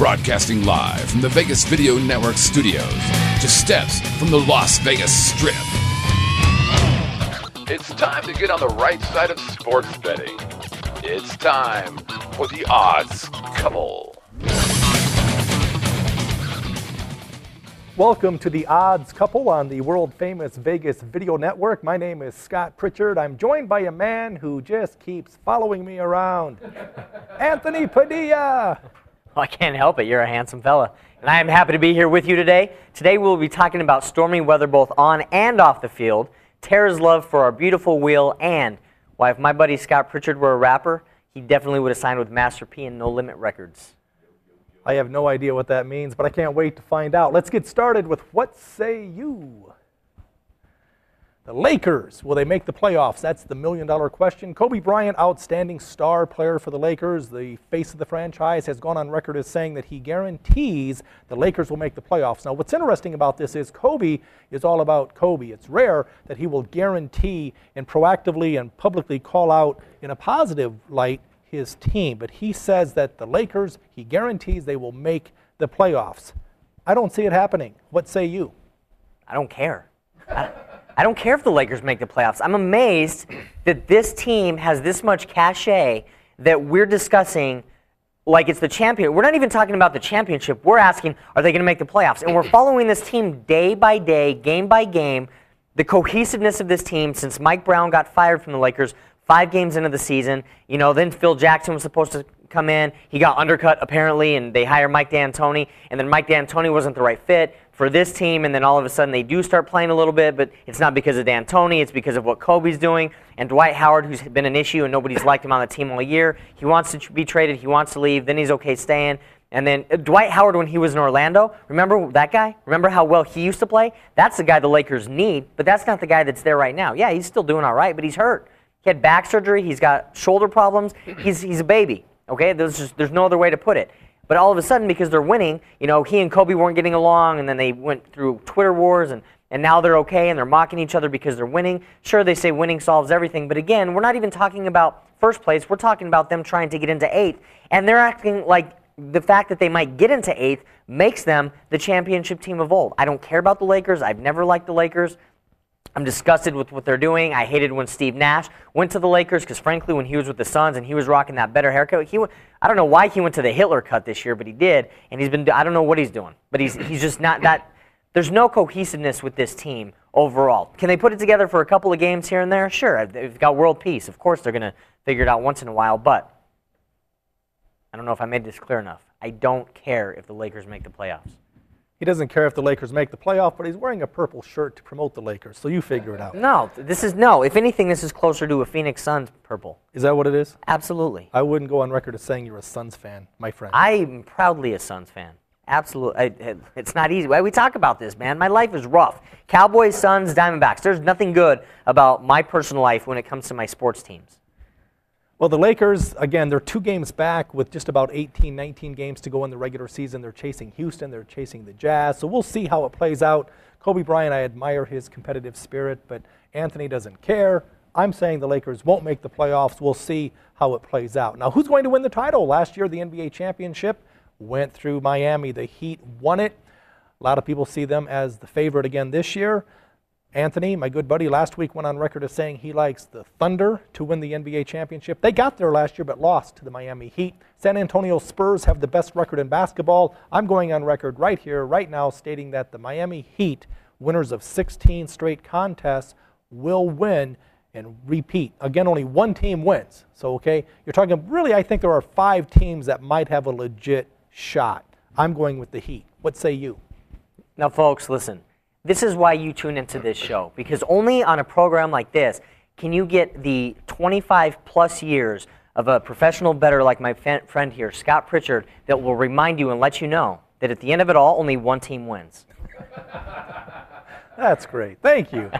Broadcasting live from the Vegas Video Network studios, just steps from the Las Vegas Strip. It's time to get on the right side of sports betting. It's time for the Odds Couple. Welcome to the Odds Couple on the world-famous Vegas Video Network. My name is Scott Pritchard. I'm joined by a man who just keeps following me around, Anthony Padilla. Well, I can't help it. You're a handsome fella. And I am happy to be here with you today. Today we'll be talking about stormy weather both on and off the field, Tara's love for our beautiful wheel, and why if my buddy Scott Pritchard were a rapper, he definitely would have signed with Master P and No Limit Records. I have no idea what that means, but I can't wait to find out. Let's get started with What Say You? The Lakers, will they make the playoffs? That's the million-dollar question. Kobe Bryant, outstanding star player for the Lakers, the face of the franchise, has gone on record as saying that he guarantees the Lakers will make the playoffs. Now, what's interesting about this is Kobe is all about Kobe. It's rare that he will guarantee and proactively and publicly call out in a positive light his team. But he says that the Lakers, he guarantees they will make the playoffs. I don't see it happening. What say you? I don't care. I don't care if the Lakers make the playoffs. I'm amazed that this team has this much cachet that we're discussing like it's the champion. We're not even talking about the championship. We're asking, are they going to make the playoffs? And we're following this team day by day, game by game, the cohesiveness of this team since Mike Brown got fired from the Lakers 5 games into the season. You know, then Phil Jackson was supposed to come in. He got undercut, apparently, and they hired Mike D'Antoni. And then Mike D'Antoni wasn't the right fit for this team, and then all of a sudden they do start playing a little bit, but it's not because of D'Antoni, it's because of what Kobe's doing. And Dwight Howard, who's been an issue and nobody's liked him on the team all year, he wants to be traded, he wants to leave, then he's okay staying. And then Dwight Howard, when he was in Orlando, remember that guy? Remember how well he used to play? That's the guy the Lakers need, but that's not the guy that's there right now. Yeah, he's still doing all right, but he's hurt. He had back surgery, he's got shoulder problems, he's a baby, okay? There's no other way to put it. But all of a sudden, because they're winning, you know, he and Kobe weren't getting along, and then they went through Twitter wars, and now they're okay, and they're mocking each other because they're winning. Sure, they say winning solves everything, but again, we're not even talking about first place. We're talking about them trying to get into 8th, and they're acting like the fact that they might get into 8th makes them the championship team of old. I don't care about the Lakers. I've never liked the Lakers. I'm disgusted with what they're doing. I hated when Steve Nash went to the Lakers because, frankly, when he was with the Suns and he was rocking that better haircut, I don't know why he went to the Hitler cut this year, but he did. And I don't know what he's doing, but he's just not that. There's no cohesiveness with this team overall. Can they put it together for a couple of games here and there? Sure. They've got world peace. Of course they're going to figure it out once in a while, but I don't know if I made this clear enough. I don't care if the Lakers make the playoffs. He doesn't care if the Lakers make the playoff, but he's wearing a purple shirt to promote the Lakers, so you figure it out. No. If anything, this is closer to a Phoenix Suns purple. Is that what it is? Absolutely. I wouldn't go on record as saying you're a Suns fan, my friend. I'm proudly a Suns fan. Absolutely. It's not easy. We talk about this, man. My life is rough. Cowboys, Suns, Diamondbacks. There's nothing good about my personal life when it comes to my sports teams. Well, the Lakers, again, they're 2 games back with just about 18, 19 games to go in the regular season. They're chasing Houston. They're chasing the Jazz. So we'll see how it plays out. Kobe Bryant, I admire his competitive spirit, but Anthony doesn't care. I'm saying the Lakers won't make the playoffs. We'll see how it plays out. Now, who's going to win the title? Last year, the NBA championship went through Miami. The Heat won it. A lot of people see them as the favorite again this year. Anthony, my good buddy, last week went on record as saying he likes the Thunder to win the NBA championship. They got there last year but lost to the Miami Heat. San Antonio Spurs have the best record in basketball. I'm going on record right here, right now, stating that the Miami Heat, winners of 16 straight contests, will win and repeat. Again, only 1 team wins. So, okay, you're talking, really, I think there are 5 teams that might have a legit shot. I'm going with the Heat. What say you? Now, folks, listen. This is why you tune into this show, because only on a program like this can you get the 25-plus years of a professional bettor like my friend here, Scott Pritchard, that will remind you and let you know that at the end of it all, only 1 team wins. That's great. Thank you.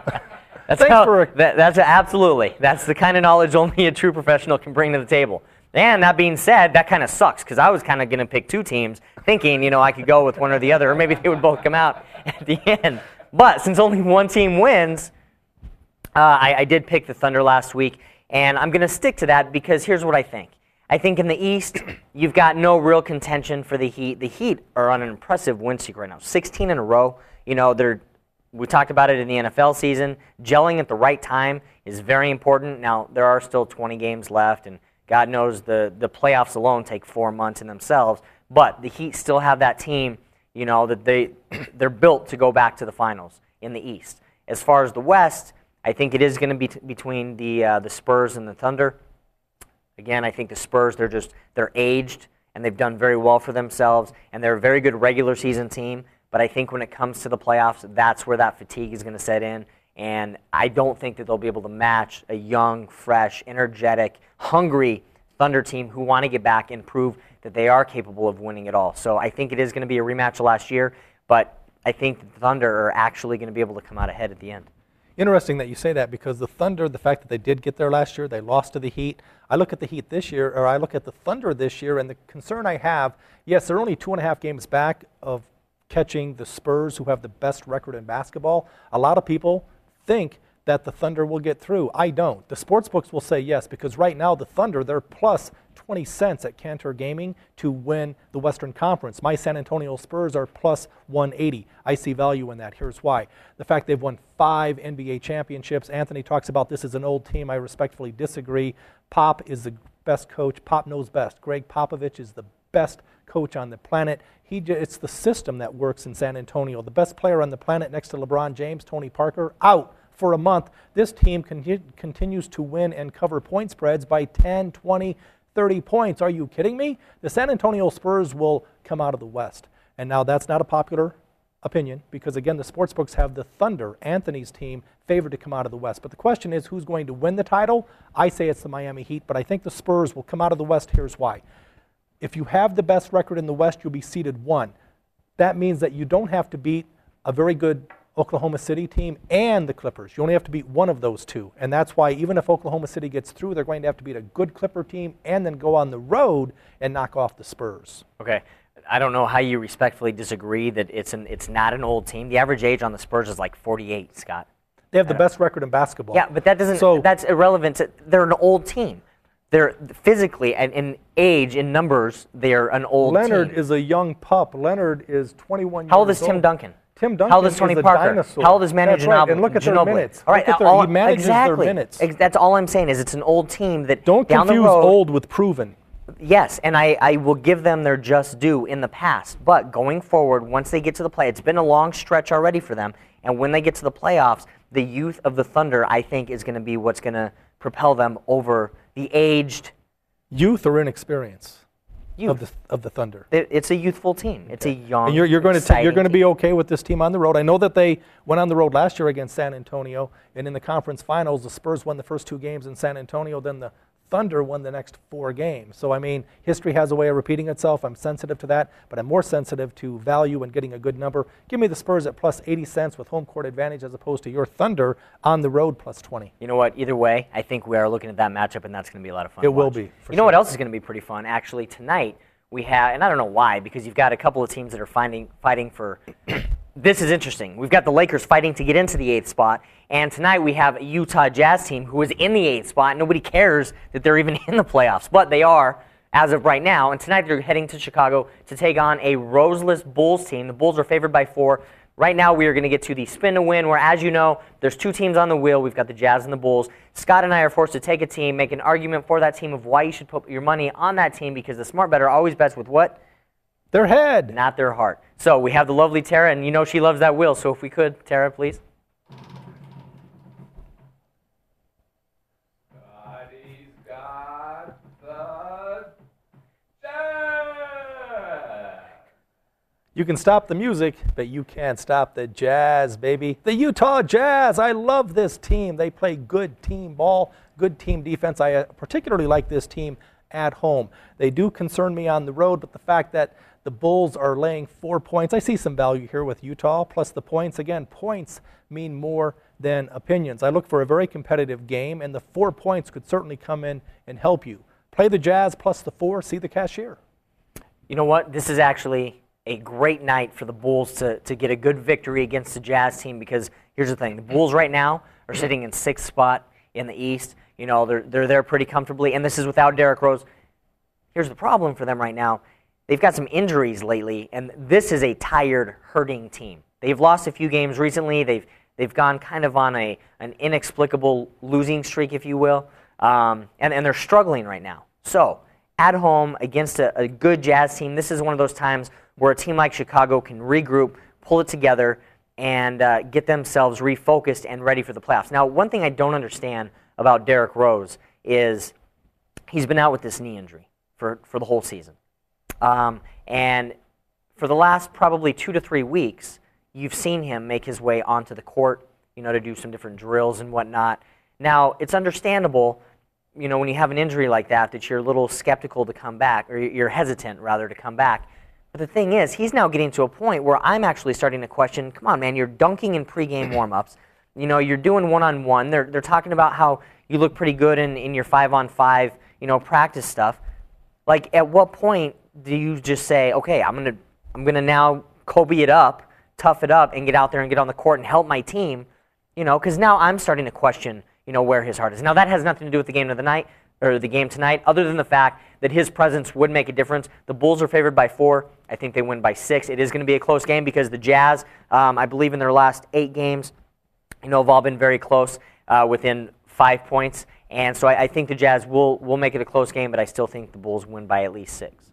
Absolutely. That's the kind of knowledge only a true professional can bring to the table. And that being said, that kind of sucks because I was kind of going to pick 2 teams thinking, I could go with one or the other, or maybe they would both come out at the end. But since only 1 team wins, I did pick the Thunder last week, and I'm going to stick to that because here's what I think. I think in the East, you've got no real contention for the Heat. The Heat are on an impressive win streak right now, 16 in a row. You know, we talked about it in the NFL season. Gelling at the right time is very important. Now, there are still 20 games left, and God knows the playoffs alone take 4 months in themselves. But the Heat still have that team, you know, that they're built to go back to the finals in the East. As far as the West, I think it is going to be between the Spurs and the Thunder. Again, I think the Spurs, they're aged, and they've done very well for themselves, and they're a very good regular season team. But I think when it comes to the playoffs, that's where that fatigue is going to set in. And I don't think that they'll be able to match a young, fresh, energetic, hungry Thunder team who want to get back and prove that they are capable of winning it all. So I think it is going to be a rematch of last year, but I think the Thunder are actually going to be able to come out ahead at the end. Interesting that you say that, because the Thunder, the fact that they did get there last year, they lost to the Heat. I look at the Heat this year, or I look at the Thunder this year, and the concern I have, yes, they're only 2.5 games back of catching the Spurs, who have the best record in basketball. A lot of people think that the Thunder will get through. I don't. The sportsbooks will say yes, because right now the Thunder, they're plus 20 cents at Cantor Gaming to win the Western Conference. My San Antonio Spurs are plus 180. I see value in that. Here's why. The fact they've won 5 NBA championships. Anthony talks about this as an old team. I respectfully disagree. Pop is the best coach. Pop knows best. Greg Popovich is the best coach on the planet. It's the system that works in San Antonio. The best player on the planet next to LeBron James, Tony Parker, out for a month. This team continues to win and cover point spreads by 10, 20, 30 points. Are you kidding me? The San Antonio Spurs will come out of the West. And now that's not a popular opinion, because again, the sportsbooks have the Thunder, Anthony's team, favored to come out of the West. But the question is, who's going to win the title? I say it's the Miami Heat, but I think the Spurs will come out of the West. Here's why. If you have the best record in the West, you'll be seeded 1. That means that you don't have to beat a very good Oklahoma City team and the Clippers. You only have to beat one of those two. And that's why even if Oklahoma City gets through, they're going to have to beat a good Clipper team and then go on the road and knock off the Spurs. Okay. I don't know how you respectfully disagree that it's not an old team. The average age on the Spurs is like 48, Scott. They have the best record in basketball. Yeah, but that's irrelevant. They're an old team. They're physically and in age, in numbers, they're an old team. Leonard is a young pup. Leonard is 21 years old. How old is Tim Duncan? Tim Duncan How old is Tony Parker? Dinosaur. How old is Manu Ginobili? Right. And look at their minutes. All right, he manages their minutes. That's all I'm saying is it's an old team that don't down confuse the road, old with proven. Yes, and I will give them their just due in the past. But going forward, once they get to the play, it's been a long stretch already for them. And when they get to the playoffs, the youth of the Thunder, I think, is going to be what's going to propel them over the aged. Youth or inexperience Youth. Of the Thunder. It's a youthful team. It's a young, and you're going to be team. okay with this team on the road. I know that they went on the road last year against San Antonio, and in the conference finals, the Spurs won the first 2 games in San Antonio, then the Thunder won the next 4 games. So, I mean, history has a way of repeating itself. I'm sensitive to that, but I'm more sensitive to value and getting a good number. Give me the Spurs at plus 80 cents with home court advantage as opposed to your Thunder on the road plus 20. You know what? Either way, I think we are looking at that matchup, and that's going to be a lot of fun. It will be. You know what else is going to be pretty fun? Actually, tonight we have, and I don't know why, because you've got a couple of teams that are fighting for. This is interesting. We've got the Lakers fighting to get into the 8th spot, and tonight we have a Utah Jazz team who is in the 8th spot. Nobody cares that they're even in the playoffs, but they are as of right now. And tonight they're heading to Chicago to take on a roseless Bulls team. The Bulls are favored by 4. Right now we are going to get to the spin to win, where, as you know, there's 2 teams on the wheel. We've got the Jazz and the Bulls. Scott and I are forced to take a team, make an argument for that team of why you should put your money on that team, because the smart bettor always bets with what? Their head. Not their heart. So we have the lovely Tara, and you know she loves that wheel. So if we could, Tara, please. Scotty's got the Jazz. You can stop the music, but you can't stop the Jazz, baby. The Utah Jazz. I love this team. They play good team ball, good team defense. I particularly like this team at home. They do concern me on the road, but the fact that the Bulls are laying 4 points, I see some value here with Utah, plus the points. Again, points mean more than opinions. I look for a very competitive game, and the 4 points could certainly come in and help you. Play the Jazz plus the 4, see the cashier. You know what? This is actually a great night for the Bulls to get a good victory against the Jazz team, because here's the thing. The Bulls right now are sitting in 6th spot in the East. You know, they're there pretty comfortably, and this is without Derrick Rose. here's the problem for them right now. They've got some injuries lately, and this is a tired, hurting team. They've lost a few games recently. They've gone kind of on an inexplicable losing streak, if you will, and they're struggling right now. So at home against a good Jazz team, this is one of those times where a team like Chicago can regroup, pull it together, and get themselves refocused and ready for the playoffs. Now, one thing I don't understand about Derrick Rose is he's been out with this knee injury for the whole season. And for the last probably 2 to 3 weeks, you've seen him make his way onto the court, to do some different drills and whatnot. Now, it's understandable, when you have an injury like that you're a little skeptical to come back, or you're hesitant, rather, to come back. But the thing is, he's now getting to a point where I'm actually starting to question, come on, man, you're dunking in pregame warm-ups. You're doing one-on-one. They're talking about how you look pretty good in your 5-on-5, practice stuff. Like, at what point do you just say, okay, I'm gonna now Kobe it up, tough it up, and get out there and get on the court and help my team, because now I'm starting to question, where his heart is. Now, that has nothing to do with the game of the night, or the game tonight, other than the fact that his presence would make a difference. The Bulls are favored by 4. I think they win by 6. It is going to be a close game because the Jazz, I believe in their last 8 games, have all been very close, within 5 points. And so I think the Jazz will make it a close game, but I still think the Bulls win by at least 6.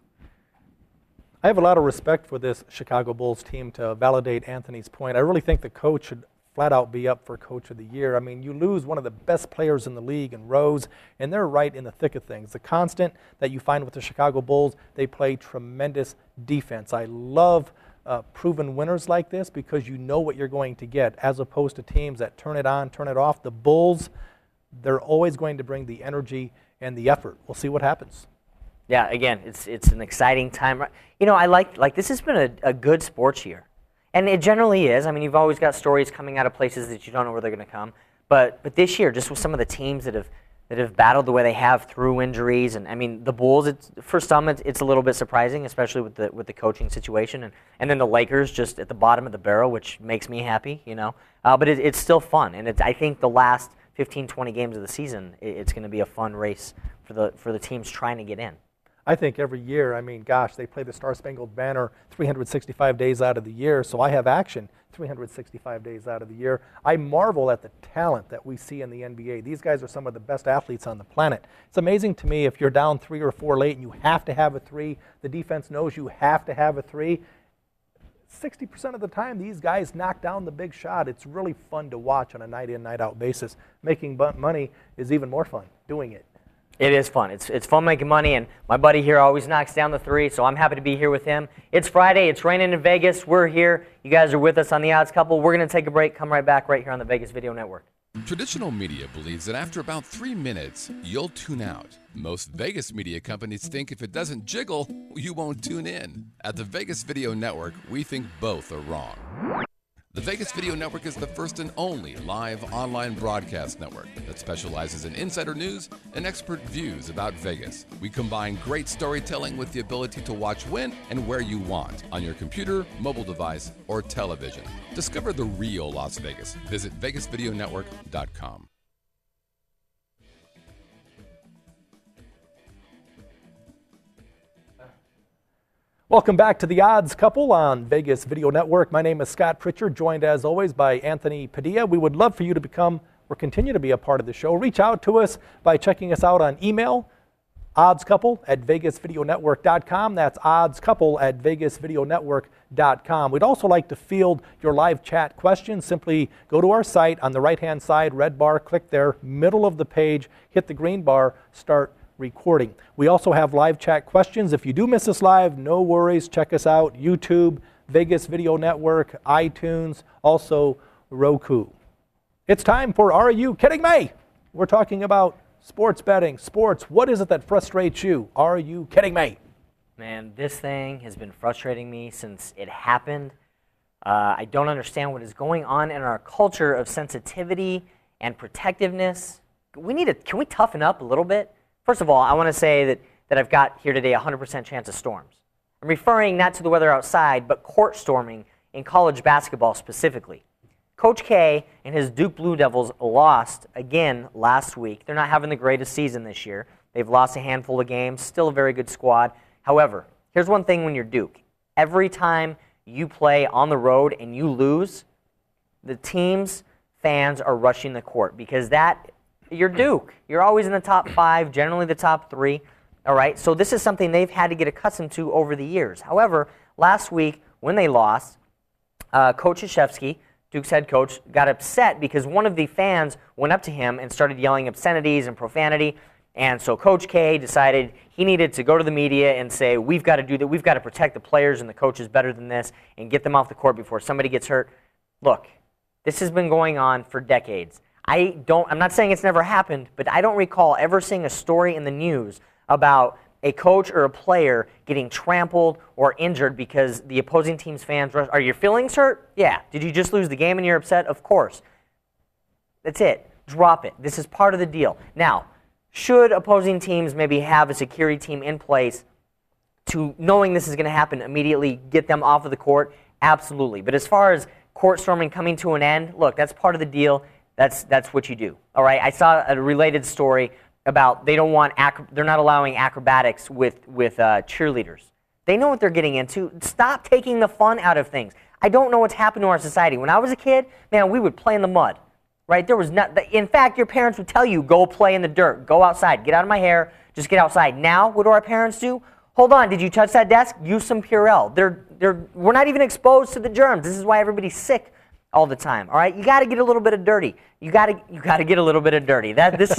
I have a lot of respect for this Chicago Bulls team. To validate Anthony's point, I really think the coach should flat out be up for Coach of the Year. I mean, you lose one of the best players in the league in Rose, and they're right in the thick of things. The constant that you find with the Chicago Bulls, they play tremendous defense. I love proven winners like this because you know what you're going to get, as opposed to teams that turn it on, turn it off. The Bulls, they're always going to bring the energy and the effort. We'll see what happens. Yeah, again, it's an exciting time. I like this has been a good sports year. And it generally is. I mean, you've always got stories coming out of places that you don't know where they're going to come. But this year, just with some of the teams that have battled the way they have through injuries, and I mean, the Bulls, for some it's a little bit surprising, especially with the coaching situation, and then the Lakers just at the bottom of the barrel, which makes me happy, But it's still fun, and I think the last 15, 20 games of the season, it's going to be a fun race for the teams trying to get in. I think every year, they play the Star-Spangled Banner 365 days out of the year, so I have action 365 days out of the year. I marvel at the talent that we see in the NBA. These guys are some of the best athletes on the planet. It's amazing to me if you're down 3 or 4 late and you have to have a 3, the defense knows you have to have a 3. 60% of the time, these guys knock down the big shot. It's really fun to watch on a night-in, night-out basis. Making money is even more fun doing it. It is fun. It's fun making money, and my buddy here always knocks down the 3, so I'm happy to be here with him. It's Friday. It's raining in Vegas. We're here. You guys are with us on The Odds Couple. We're going to take a break. Come right back right here on the Vegas Video Network. Traditional media believes that after about 3 minutes, you'll tune out. Most Vegas media companies think if it doesn't jiggle, you won't tune in. At the Vegas Video Network, we think both are wrong. The Vegas Video Network is the first and only live online broadcast network that specializes in insider news and expert views about Vegas. We combine great storytelling with the ability to watch when and where you want on your computer, mobile device, or television. Discover the real Las Vegas. Visit VegasVideoNetwork.com. Welcome back to The Odds Couple on Vegas Video Network. My name is Scott Pritchard, joined as always by Anthony Padilla. We would love for you to become or continue to be a part of the show. Reach out to us by checking us out on email, oddscouple@vegasvideonetwork.com. That's oddscouple@vegasvideonetwork.com. We'd also like to field your live chat questions. Simply go to our site on the right-hand side, red bar, click there, middle of the page, hit the green bar, start recording. We also have live chat questions. If you do miss us live, no worries. Check us out, YouTube, Vegas Video Network, iTunes, also Roku. It's time for Are You Kidding Me? We're talking about sports betting, sports. What is it that frustrates you? Are you kidding me? Man, this thing has been frustrating me since it happened. I don't understand what is going on in our culture of sensitivity and protectiveness. Can we toughen up a little bit? First of all, I want to say that I've got here today a 100% chance of storms. I'm referring not to the weather outside, but court storming in college basketball specifically. Coach K and his Duke Blue Devils lost again last week. They're not having the greatest season this year. They've lost a handful of games, still a very good squad. However, here's one thing when you're Duke. Every time you play on the road and you lose, the team's fans are rushing the court because you're Duke. You're always in the top 5, generally the top 3. All right, so this is something they've had to get accustomed to over the years. However, last week when they lost, Coach Krzyzewski, Duke's head coach, got upset because one of the fans went up to him and started yelling obscenities and profanity. And so Coach K decided he needed to go to the media and say, we've got to do that. We've got to protect the players and the coaches better than this and get them off the court before somebody gets hurt. Look, this has been going on for decades. I'm not saying it's never happened, but I don't recall ever seeing a story in the news about a coach or a player getting trampled or injured because the opposing team's fans rush. Are your feelings hurt? Yeah. Did you just lose the game and you're upset? Of course. That's it. Drop it. This is part of the deal. Now, should opposing teams maybe have a security team in place to, knowing this is going to happen, immediately get them off of the court? Absolutely. But as far as court storming coming to an end, look, that's part of the deal. That's what you do. All right. I saw a related story about they're not allowing acrobatics with cheerleaders. They know what they're getting into. Stop taking the fun out of things. I don't know what's happened to our society. When I was a kid, man, we would play in the mud, right? In fact, your parents would tell you, go play in the dirt, go outside, get out of my hair, just get outside. Now, what do our parents do? Hold on, did you touch that desk? Use some Purell. We're not even exposed to the germs. This is why everybody's sick all the time. All right, you got to get a little bit of dirty. You got to get a little bit of dirty. That's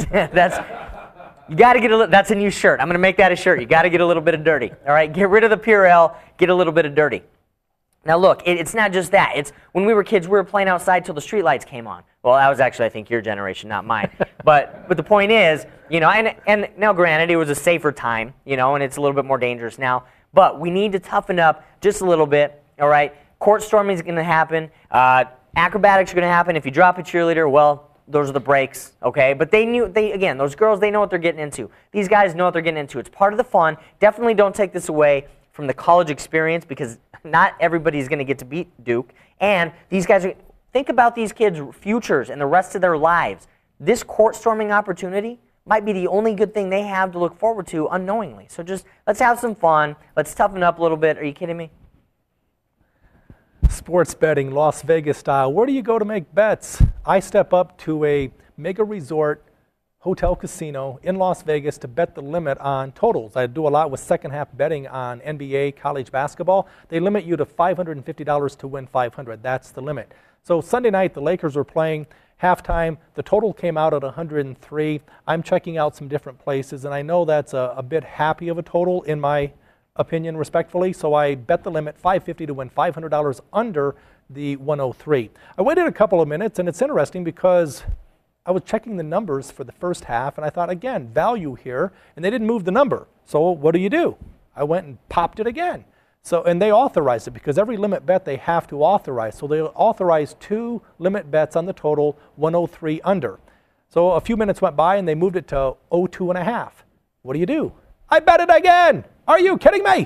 a new shirt. I'm going to make that a shirt. You got to get a little bit of dirty. All right, get rid of the Purell, get a little bit of dirty. Now look, it's not just that. It's when we were kids, we were playing outside till the street lights came on. Well, that was actually, I think, your generation, not mine. But the point is, and now granted, it was a safer time, and it's a little bit more dangerous now. But we need to toughen up just a little bit. All right, court storming is going to happen. Acrobatics are going to happen. If you drop a cheerleader, well, those are the breaks, okay? But those girls, they know what they're getting into. These guys know what they're getting into. It's part of the fun. Definitely don't take this away from the college experience because not everybody's going to get to beat Duke. And these guys, think about these kids' futures and the rest of their lives. This court storming opportunity might be the only good thing they have to look forward to unknowingly. So just let's have some fun. Let's toughen up a little bit. Are you kidding me? Sports betting, Las Vegas style. Where do you go to make bets? I step up to a mega resort hotel casino in Las Vegas to bet the limit on totals. I do a lot with second half betting on NBA, college basketball. They limit you to $550 to win $500. That's the limit. So Sunday night, the Lakers were playing halftime. The total came out at 103. I'm checking out some different places, and I know that's a bit happy of a total in my opinion, respectfully, so I bet the limit $550 to win $500 under the 103. I waited a couple of minutes, and it's interesting because I was checking the numbers for the first half, and I thought, again, value here, and they didn't move the number. So what do? I went and popped it again. And they authorized it because every limit bet they have to authorize. So they authorized 2 limit bets on the total, 103 under. So a few minutes went by, and they moved it to 02.5. What do? I bet it again. Are you kidding me?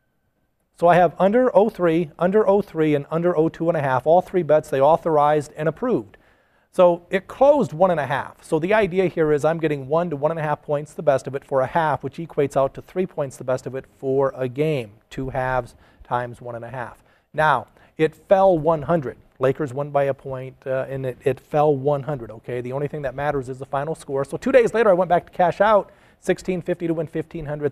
So I have under 03, under 03, and under 02.5. All 3 bets they authorized and approved. So it closed 1.5. So the idea here is I'm getting 1 to 1.5 points, the best of it, for a half, which equates out to 3 points, the best of it, for a game. 2 halves times 1.5. Now, it fell 100. Lakers won by a point, and it fell 100, okay? The only thing that matters is the final score. So 2 days later, I went back to cash out. $1,650 to win $1,500,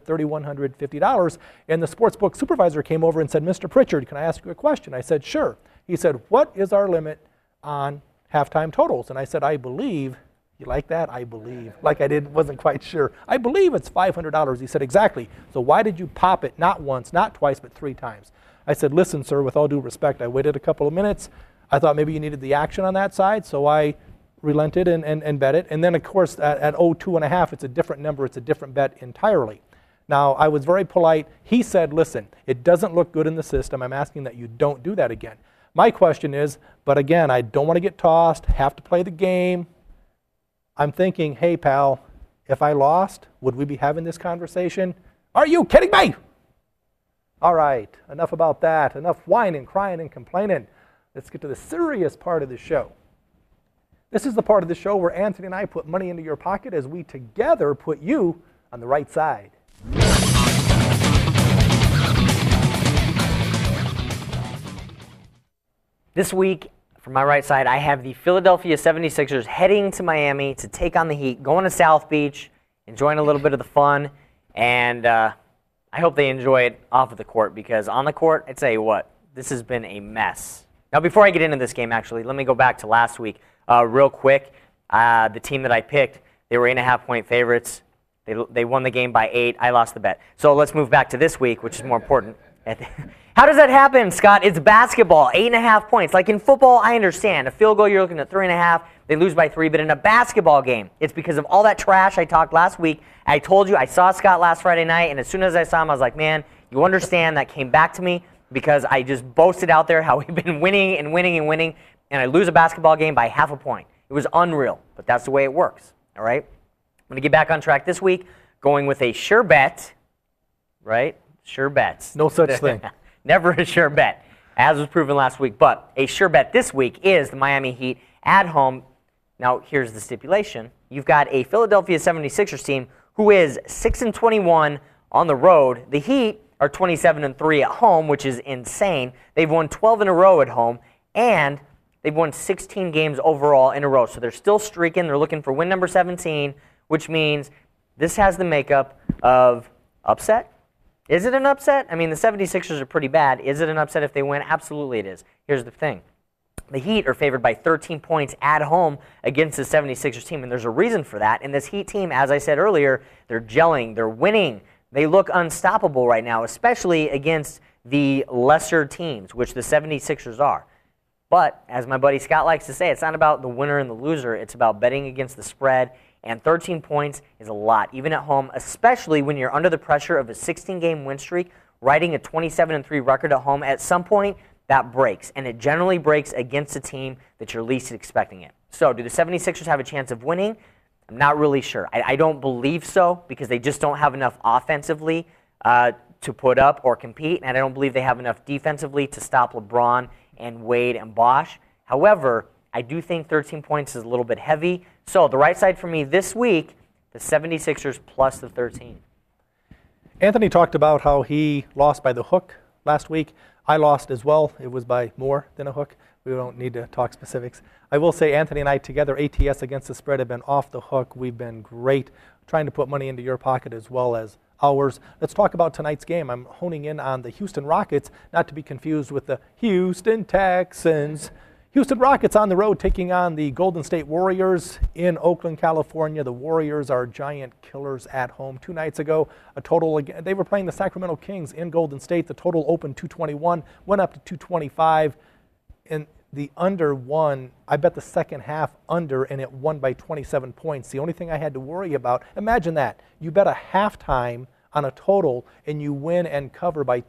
$3,150. And the sportsbook supervisor came over and said, Mr. Pritchard, can I ask you a question? I said, sure. He said, what is our limit on halftime totals? And I said, I believe, you like that? I believe. Like wasn't quite sure. I believe it's $500. He said, exactly. So why did you pop it not once, not twice, but 3 times? I said, listen, sir, with all due respect, I waited a couple of minutes. I thought maybe you needed the action on that side, so I relented and bet it. And then, of course, at 02.5, it's a different number. It's a different bet entirely. Now, I was very polite. He said, listen, it doesn't look good in the system. I'm asking that you don't do that again. My question is, but again, I don't want to get tossed, have to play the game. I'm thinking, hey, pal, if I lost, would we be having this conversation? Are you kidding me? All right, enough about that. Enough whining, crying, and complaining. Let's get to the serious part of the show. This is the part of the show where Anthony and I put money into your pocket as we together put you on the right side. This week, from my right side, I have the Philadelphia 76ers heading to Miami to take on the Heat, going to South Beach, enjoying a little bit of the fun, and I hope they enjoy it off of the court, because on the court, I tell you what, this has been a mess. Now, before I get into this game, actually, let me go back to last week real quick. The team that I picked, they were 8.5-point favorites. They won the game by 8. I lost the bet. So let's move back to this week, which is more important. How does that happen, Scott? It's basketball, 8.5 points. Like in football, I understand. A field goal, you're looking at 3.5. They lose by 3. But in a basketball game, it's because of all that trash I talked last week. I told you, I saw Scott last Friday night, and as soon as I saw him, I was like, man, you understand that came back to me because I just boasted out there how we've been winning and winning and winning, and I lose a basketball game by 0.5 point. It was unreal, but that's the way it works, all right? I'm going to get back on track this week, going with a sure bet, right? Sure bets. No such thing. Never a sure bet, as was proven last week. But a sure bet this week is the Miami Heat at home. Now, here's the stipulation. You've got a Philadelphia 76ers team who is 6-21 on the road. The Heat are 27-3 at home, which is insane. They've won 12 in a row at home, and they've won 16 games overall in a row. So they're still streaking. They're looking for win number 17, which means this has the makeup of upset. Is it an upset? I mean, the 76ers are pretty bad. Is it an upset if they win? Absolutely it is. Here's the thing. The Heat are favored by 13 points at home against the 76ers team, and there's a reason for that. And this Heat team, as I said earlier, they're gelling. They're winning. They look unstoppable right now, especially against the lesser teams, which the 76ers are. But, as my buddy Scott likes to say, it's not about the winner and the loser. It's about betting against the spread. And 13 points is a lot, even at home, especially when you're under the pressure of a 16-game win streak, riding a 27-3 record at home. At some point, that breaks, and it generally breaks against a team that you're least expecting it. So do the 76ers have a chance of winning? I'm not really sure. I don't believe so, because they just don't have enough offensively to put up or compete, and I don't believe they have enough defensively to stop LeBron and Wade and Bosh. However, I do think 13 points is a little bit heavy. So the right side for me this week, the 76ers plus the 13. Anthony talked about how he lost by the hook last week. I lost as well. It was by more than a hook. We don't need to talk specifics. I will say Anthony and I together, ATS against the spread, have been off the hook. We've been great trying to put money into your pocket as well as ours. Let's talk about tonight's game. I'm honing in on the Houston Rockets, not to be confused with the Houston Texans. Houston Rockets on the road taking on the Golden State Warriors in Oakland, California. The Warriors are giant killers at home. 2 nights ago, they were playing the Sacramento Kings in Golden State. The total opened 221, went up to 225, and the under won. I bet the second half under, and it won by 27 points. The only thing I had to worry about, imagine that. You bet a halftime on a total, and you win and cover by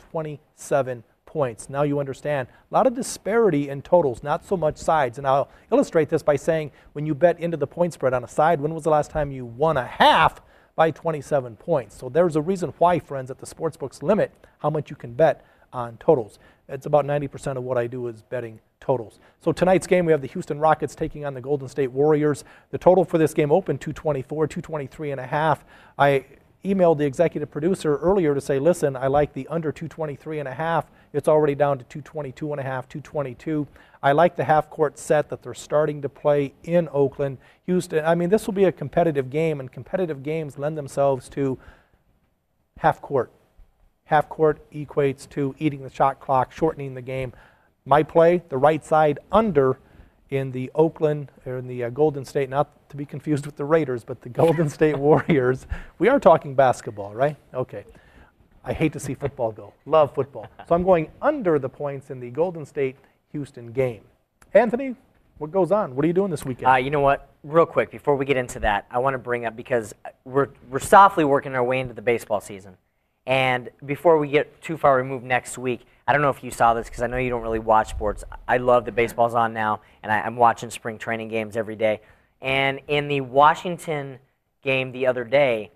27 points. Now you understand. A lot of disparity in totals, not so much sides. And I'll illustrate this by saying, when you bet into the point spread on a side, when was the last time you won a half by 27 points? So there's a reason why, friends, that the sportsbooks limit how much you can bet on totals. It's about 90% of what I do is betting totals. So tonight's game, we have the Houston Rockets taking on the Golden State Warriors. The total for this game opened 224, 223.5. I emailed the executive producer earlier to say, listen, I like the under 223.5. It's already down to 222.5, 222. I like the half-court set that they're starting to play in Oakland. Houston, I mean, this will be a competitive game, and competitive games lend themselves to half-court. Half-court equates to eating the shot clock, shortening the game. My play, the right side under in the Oakland, or in the Golden State, not to be confused with the Raiders, but the Golden State Warriors. We are talking basketball, right? Okay. I hate to see football go. Love football. So I'm going under the points in the Golden State-Houston game. Anthony, what goes on? What are you doing this weekend? You know what? Real quick, before we get into that, I want to bring up, because we're softly working our way into the baseball season. And before we get too far removed next week, I don't know if you saw this, because I know you don't really watch sports. I love that baseball's on now, and I'm watching spring training games every day. And in the Washington game the other day,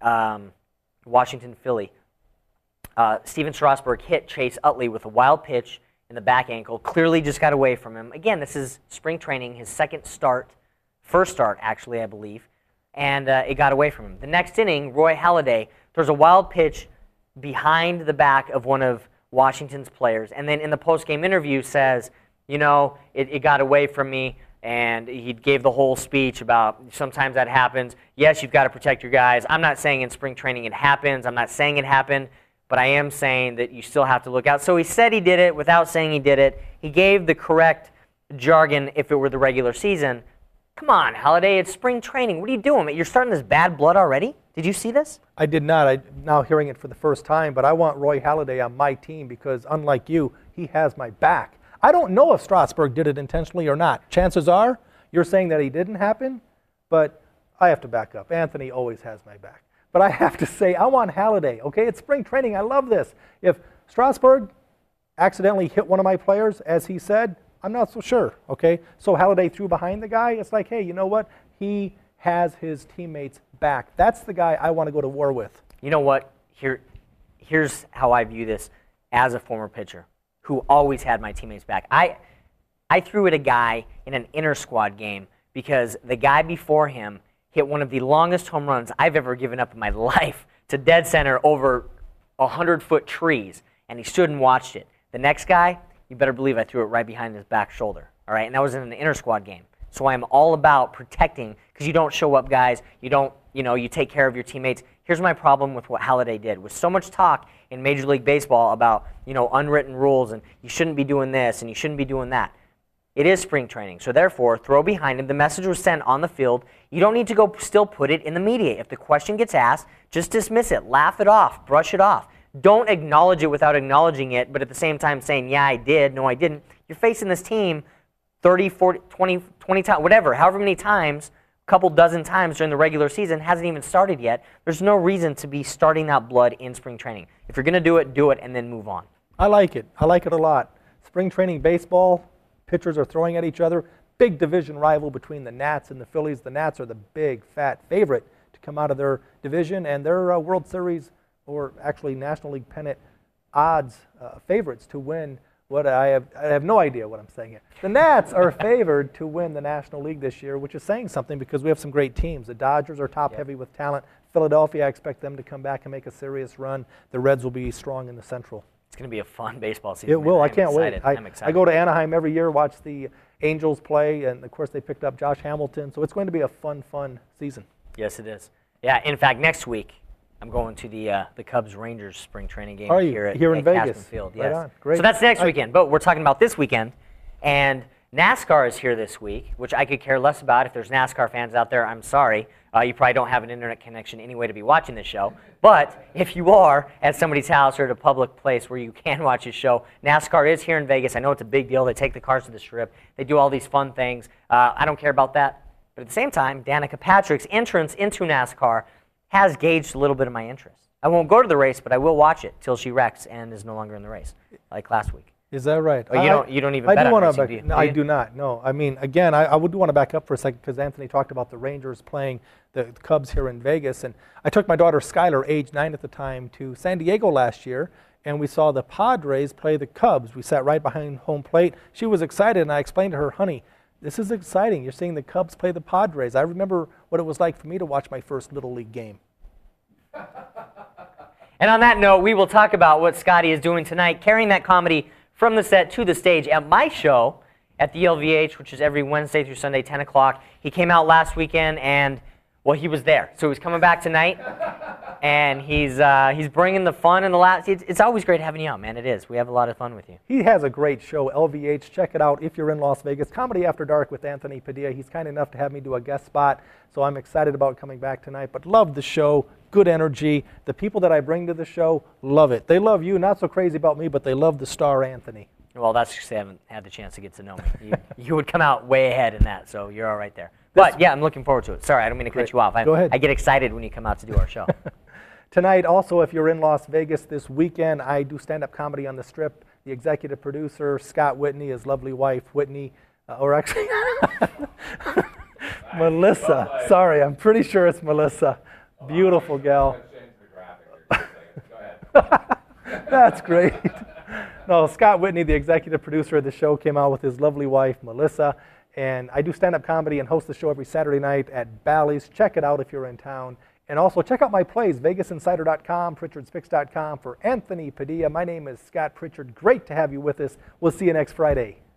Washington-Philly, Steven Strasburg hit Chase Utley with a wild pitch in the back ankle, clearly just got away from him. Again, this is spring training, his first start, actually, I believe. and it got away from him. The next inning, Roy Halladay throws a wild pitch behind the back of one of Washington's players, and then in the post-game interview says, you know, it got away from me, and he gave the whole speech about sometimes that happens. Yes, you've got to protect your guys. I'm not saying in spring training it happens. I'm not saying it happened, but I am saying that you still have to look out. So he said he did it without saying he did it. He gave the correct jargon if it were the regular season. Come on, Halladay, it's spring training. What are you doing? You're starting this bad blood already? Did you see this? I did not. I'm now hearing it for the first time, but I want Roy Halladay on my team because, unlike you, he has my back. I don't know if Strasburg did it intentionally or not. Chances are you're saying that he didn't happen, but I have to back up. Anthony always has my back. But I have to say, I want Halladay, okay? It's spring training. I love this. If Strasburg accidentally hit one of my players, as he said, I'm not so sure, okay? So Halladay threw behind the guy. It's like, hey, you know what? He has his teammates back. That's the guy I want to go to war with. You know what? Here's how I view this as a former pitcher who always had my teammates back. I threw at a guy in an inter-squad game because the guy before him hit one of the longest home runs I've ever given up in my life to dead center over 100-foot trees, and he stood and watched it. The next guy, you better believe I threw it right behind his back shoulder, all right? And that was in an inter-squad game. So I'm all about protecting, because you don't show up, guys. You don't, you take care of your teammates. Here's my problem with what Halladay did. With so much talk in Major League Baseball about, unwritten rules and you shouldn't be doing this and you shouldn't be doing that. It is spring training, so therefore, throw behind him. The message was sent on the field. You don't need to go still put it in the media. If the question gets asked, just dismiss it, laugh it off, brush it off. Don't acknowledge it without acknowledging it, but at the same time saying, yeah, I did, no, I didn't. You're facing this team 30, 40, 20 times, whatever, however many times, a couple dozen times during the regular season, hasn't even started yet. There's no reason to be starting that blood in spring training. If you're going to do it, and then move on. I like it. I like it a lot. Spring training baseball, pitchers are throwing at each other. Big division rival between the Nats and the Phillies. The Nats are the big, fat favorite to come out of their division, and their World Series, or actually National League pennant odds favorites to win. I have no idea what I'm saying here. The Nats are favored to win the National League this year, which is saying something because we have some great teams. The Dodgers are top-heavy with talent. Philadelphia, I expect them to come back and make a serious run. The Reds will be strong in the Central. It's going to be a fun baseball season. It will. I can't wait. I'm excited. I go to Anaheim every year, watch the Angels play, and, of course, they picked up Josh Hamilton. So it's going to be a fun season. Yes, it is. Yeah, in fact, next week, I'm going to the Cubs-Rangers spring training game here in Vegas. Cashman Field. Right Yes. on. Great. So that's next weekend, but we're talking about this weekend. And NASCAR is here this week, which I could care less about. If there's NASCAR fans out there, I'm sorry. You probably don't have an internet connection anyway to be watching this show. But if you are at somebody's house or at a public place where you can watch this show, NASCAR is here in Vegas. I know it's a big deal. They take the cars to the Strip. They do all these fun things. I don't care about that. But at the same time, Danica Patrick's entrance into NASCAR has gauged a little bit of my interest. I won't go to the race, but I will watch it till she wrecks and is no longer in the race, like last week. Is that right? Oh, you don't even bet on racing, do you? No, I do not. No, I mean, again, I would want to back up for a second because Anthony talked about the Rangers playing the Cubs here in Vegas, and I took my daughter Skylar, age 9 at the time, to San Diego last year, and we saw the Padres play the Cubs. We sat right behind home plate. She was excited, and I explained to her, honey, this is exciting. You're seeing the Cubs play the Padres. I remember what it was like for me to watch my first Little League game. And on that note, we will talk about what Scotty is doing tonight, carrying that comedy from the set to the stage at my show at the LVH, which is every Wednesday through Sunday, 10 o'clock. He came out last weekend, and, well, he was there. So he's coming back tonight, and he's bringing the fun and the laughs. It's always great having you out, man. It is. We have a lot of fun with you. He has a great show, LVH. Check it out if you're in Las Vegas. Comedy After Dark with Anthony Padilla. He's kind enough to have me do a guest spot, so I'm excited about coming back tonight. But love the show. Good energy. The people that I bring to the show love it. They love you, not so crazy about me, but they love the star Anthony. Well, that's because they haven't had the chance to get to know me. You would come out way ahead in that, so you're all right there. But, yeah, I'm looking forward to it. Sorry, I don't mean to cut you off. Go ahead. I get excited when you come out to do our show. Tonight, also, if you're in Las Vegas this weekend, I do stand-up comedy on the Strip. The executive producer, Scott Whitney, his lovely wife, Whitney, or actually, Melissa. Sorry, I'm pretty sure it's Melissa. Beautiful gal. That's great. No, Scott Whitney, the executive producer of the show, came out with his lovely wife, Melissa. And I do stand-up comedy and host the show every Saturday night at Bally's. Check it out if you're in town. And also check out my plays, VegasInsider.com, Pritchard'sPicks.com. For Anthony Padilla, my name is Scott Pritchard. Great to have you with us. We'll see you next Friday.